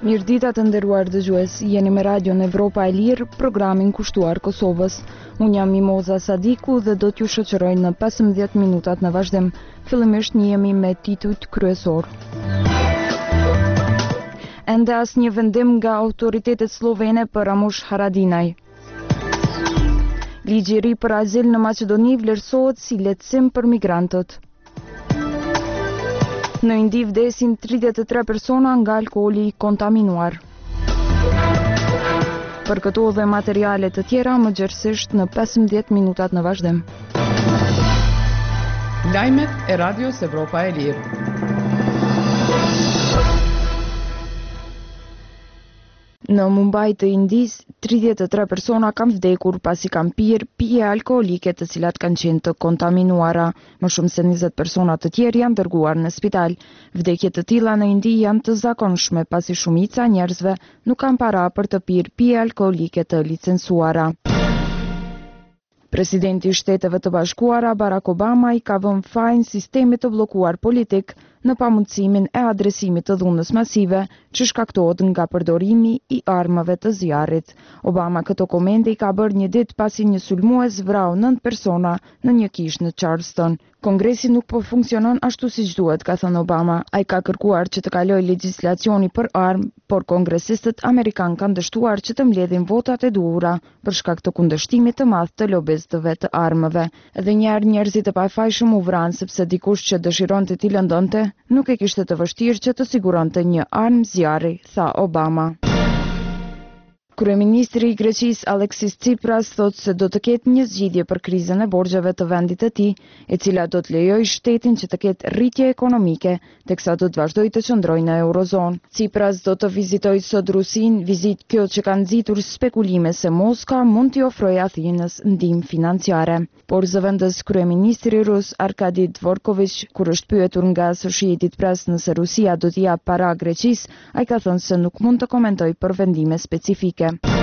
Mirëdita të nderuar dëgjues, jeni me Radion Evropa e Lirë, programin kushtuar Kosovës. Unë jam Mimoza Sadiku dhe do t'ju shoqëroj në 15 minutat në vazhdim. Fillimisht njihemi me titujt kryesor. Ende asnjë vendim nga autoritetet slovene për Ramush Haradinaj. Ligji i ri për azil në Maqedoni vlerësohet si lehtësim për migrantët. Në Indi vdesin 33 persona nga alkooli i kontaminuar. Për këto dhe materiale të tjera më gjerësisht në 15 minutat në vazhdim. Lajmet e Radios Evropa e Lirë. Në Mumbai të Indis, 33 persona kanë vdekur pasi kanë pirë pije alkoolike të cilat kanë qenë të kontaminuara. Më shumë se 20 persona të tjerë janë dërguar në spital. Vdekjet të tilla në Indi janë të zakonshme pasi shumica e njerëzve nuk kanë para për të pirë pije alkoolike të licencuara. Presidenti i Shteteve të Bashkuara Barack Obama i ka vënë fajin sistemit të bllokuar politik në pamundësimin e adresimit të dhunës masive që shkaktohet nga përdorimi i armëve të zjarrit. Obama këto komente i ka bërë një ditë pasi një sulmues vrau 9 persona në një kishë në Charleston. Kongresi nuk po funksionon ashtu siç duhet, ka thënë Obama. Ai ka kërkuar që të kalojë legjislacioni për armë, por kongresistët amerikan kanë dështuar që të mbledhin votat e duhura për shkak të kundërshtimit të madh të lobistëve të armëve. Edhe një herë njerëzit e pafajshëm u vranë sepse dikush që dëshironte t'i lëndonte nuk e kishte të vështirë që të siguronte një armë zjarri, tha Obama. Kryeministri i Greqisë Alexis Tsipras thotë se do të ketë një zgjidhje për krizën e borxheve të vendit të tij, e cila do të lejojë shtetin që të ketë rritje ekonomike, teksa do të vazhdojë të qëndrojë në eurozonë. Tsipras do të vizitojë sot Rusinë, vizitë kjo që ka nxitur spekulime se Moska mund t'i ofrojë Athinës ndihmë financiare. Por zëvendës kryeministri rus Arkadi Dvorkovich, kur është pyetur nga Associated Press nëse Rusia do t'i japë para Greqisë, ai ka thënë se nuk mund të komentojë për vendime specifike.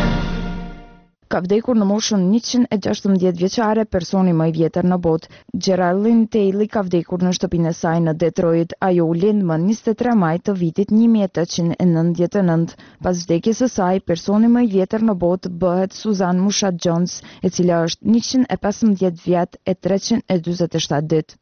Ka vdekur në moshën 116 vjeçare personi më i vjetër në botë. Geraldine Taylor ka vdekur në shtëpinë e saj në Detroit. Ajo u lind më 23 maj të vitit 1899. Pas vdekjes së saj, personi më i vjetër në botë bëhet Susan Mushat Jones, e cila është 115 vjet e 347 ditë.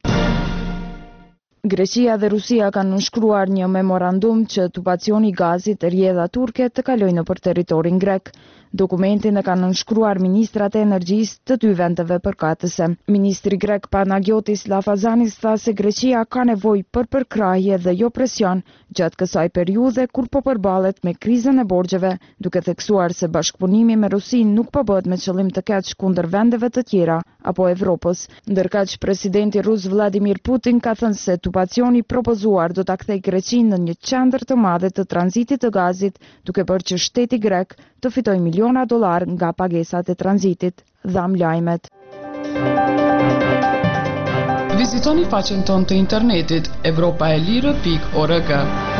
Greqia dhe Rusia kanë nënshkruar një memorandum që tubacioni i gazit rrjedha turke të kalojë nëpër territorin grek. Dokumentin e kanë nënshkruar ministrat e energjisë të dy vendeve përkatëse. Ministri grek Panagiotis Lafazanis tha se Greqia ka nevojë për përkrahje dhe jo presion gjatë kësaj periudhe kur po përballet me krizën e borxheve, duke theksuar se bashkëpunimi me Rusinë nuk po bëhet me qëllim të keq kundër vendeve të tjera apo Evropës. Ndërkaq presidenti rus Vladimir Putin ka thënë se tubacioni propozuar do ta kthejë Greqinë në një qendër të madhe të tranzitit të gazit, duke bërë që shteti grek të fitojë miliona dollar nga pagesat e tranzitit, dham lajmet. Vizitoni faqen tonë të internetit evropaelire.org.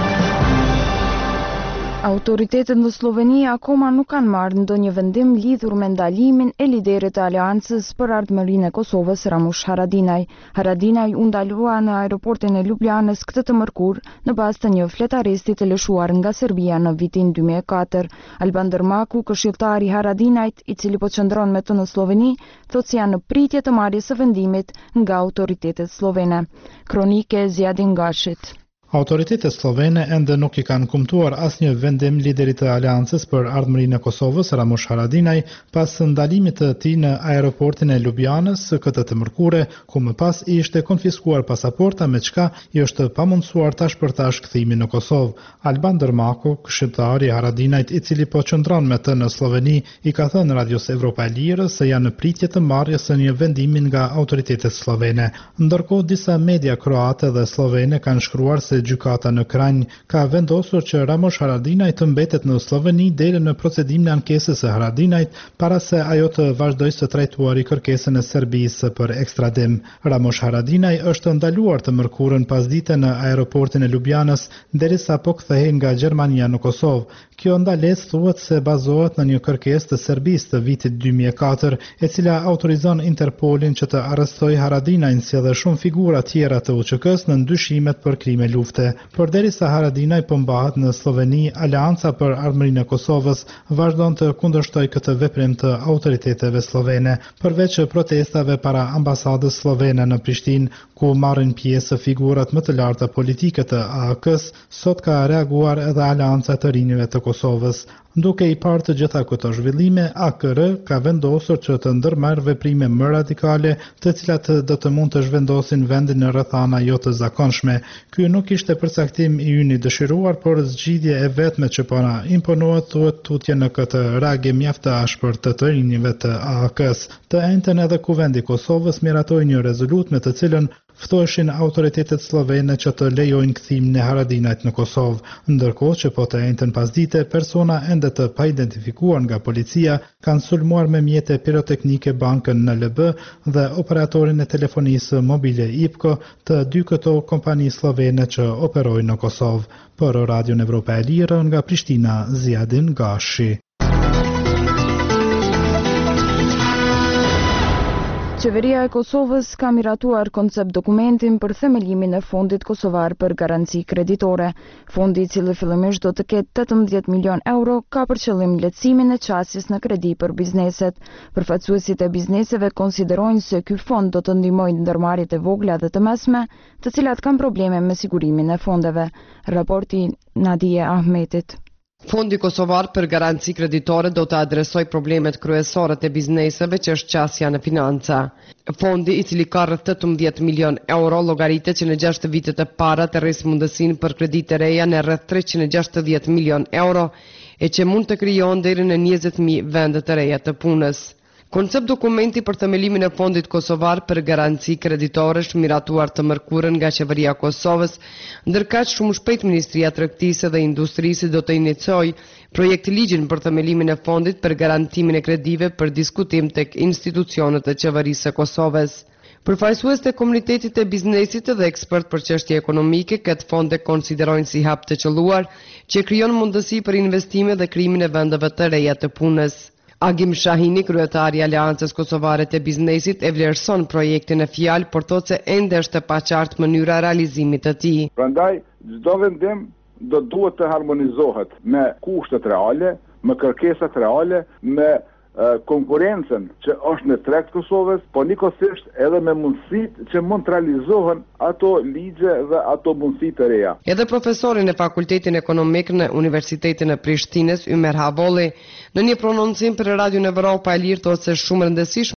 Autoritetet në Sloveni akoma nuk kanë marrë ndonjë vendim lidhur me ndalimin e liderit të aleancës për ardhmërinë e Kosovës Ramush Haradinaj. Haradinaj u ndalua në aeroportin e Ljubljanës këtë të mërkur në bazë të një fletaresti të lëshuar nga Serbia në vitin 2004. Alban Dërmaku, këshilltari i Haradinajt, i cili po qëndron me të në Sloveni, thotë se janë në pritje të marrjes së vendimit nga autoritetet slovene. Kronike Zjadin Gashit. Autoritetet slovene ende nuk i kanë kumtuar asnjë vendim liderit të aleancës për ardhmërinë e Kosovës Ramush Haradinaj pas ndalimit të tij në aeroportin e Ljubljanës këtë të mërkure, ku më pas i ishte konfiskuar pasaporta me çka i është pamundsuar tash për tash kthimi në Kosovë. Alban Dërmaku, këshilltari i Haradinajt, i cili po qëndron me të në Sloveni, i ka thënë Radios Evropa e Lirë se janë në pritje të marrjes së një vendimi nga autoritetet slovene. Ndërkohë disa media kroate dhe slovene kanë shkruar se gjykata në Kranj ka vendosur që Ramush Haradinaj të mbetet në Sloveni deri në procedimin e ankesës së Haradinajt para se ajo të vazhdojë të trajtuari kërkesën e Serbisë për ekstradim. Ramush Haradinaj është ndaluar të mërkurën pasdite në aeroportin e Ljubljanës derisa po kthehej nga Gjermania në Kosovë. Kjo ndalesë thuhet se bazohet në një kërkesë të Serbisë të vitit 2004, e cila autorizon Interpolin që të arrestojë Haradinajin si edhe shumë figura tjera të UÇK-s në ndyshimet për krime lufte. Përderisa Haradinaj po mbahet në Sloveni, Aleanca për Ardhmërinë e Kosovës vazhdon të kundërshtojë këtë veprim të autoriteteve slovene, përveç protestave para ambasadës slovene në Prishtinë, ku marrin pjesë figurat më të larta politike të AAK-s, sot ka reaguar edhe Aleanca të Rinjve të Kosovës. Duke i parë të gjitha këto zhvillime, AKR ka vendosur që të ndërmarrë veprime më radikale, të cilat do të mund të zhvendosin vendin në rrethana jo të zakonshme. Ky nuk ishte përcaktim i ynë i dëshiruar, por zgjidhje e vetme që po na imponohet, thuhet tutje në këtë reagim mjaft të ashpër të rinjve të AAK-s. Të njëjtën edhe Kuvendi i Kosovës miratoi një rezolutë me të cilën ftoheshin autoritetet slovene që të lejojnë kthimin e Haradinajt në Kosovë, ndërkohë që po të njëjtën pasdite persona ende të paidentifikuar nga policia kanë sulmuar me mjete piroteknike bankën NLB dhe operatorin e telefonisë mobile IPCO të dy këto kompani slovene që operojnë në Kosovë. Për Radion Evropa e Lirë nga Prishtina, Ziadin Gashi. Qeveria e Kosovës ka miratuar koncept dokumentin për themelimin e Fondit Kosovar për Garanci Kreditore. Fondi, i cili fillimisht do të ketë 18 milion euro, ka për qëllim lehtësimin e çastjes në kredi për bizneset. Përfaqësuesit e bizneseve konsiderojnë se ky fond do të ndihmojë ndërmarrjet e vogla dhe të mesme, të cilat kanë probleme me sigurimin e fondeve. Raporti Nadia Ahmetit. Fondi Kosovar për Garanci Kreditore do të adresoj problemet kryesore të bizneseve që është qasja në financa. Fondi, i cili ka rreth 18 milion euro, llogaritet që në 6 vitet e para të rrisë mundësinë për kredite reja në rreth 360 milion euro, e që mund të krijon deri në 20.000 vende të reja të punës. Koncept dokumenti për themelimin e Fondit Kosovar për Garanci Kreditore është miratuar të mërkurën nga Qeveria e Kosovës, ndërkaq shumë shpejt Ministria e Tregtisë dhe Industrisë do të iniciojë projekt ligjin për themelimin e fondit për garantimin e kredive për diskutim tek institucionet e qeverisë së Kosovës. Përfaqësues të komunitetit të biznesit dhe ekspert për çështje ekonomike, këtë fond e konsiderojnë si hap të qelluar që krijon mundësi për investime dhe krijimin e vendeve të reja të punës. Agim Shahini, kryetari i Aleancës Kosovare të Biznesit, e vlerëson projektin e fjalë, por thotë se ende është e paqartë mënyra realizimit të tij. Prandaj, çdo vendim duhet të harmonizohet me kushtet reale, me kërkesat reale, me konkurencën që është në treg të Kosovës, po nikosisht edhe me mundësitë që mund të realizohen ato ligje dhe ato mundësi të reja. Edhe profesorin e Fakultetin Ekonomik në Universitetin e Prishtinës, Ymer Havolli, në një prononcim për Radion Evropa e Lirë thotë se shumë rëndësishme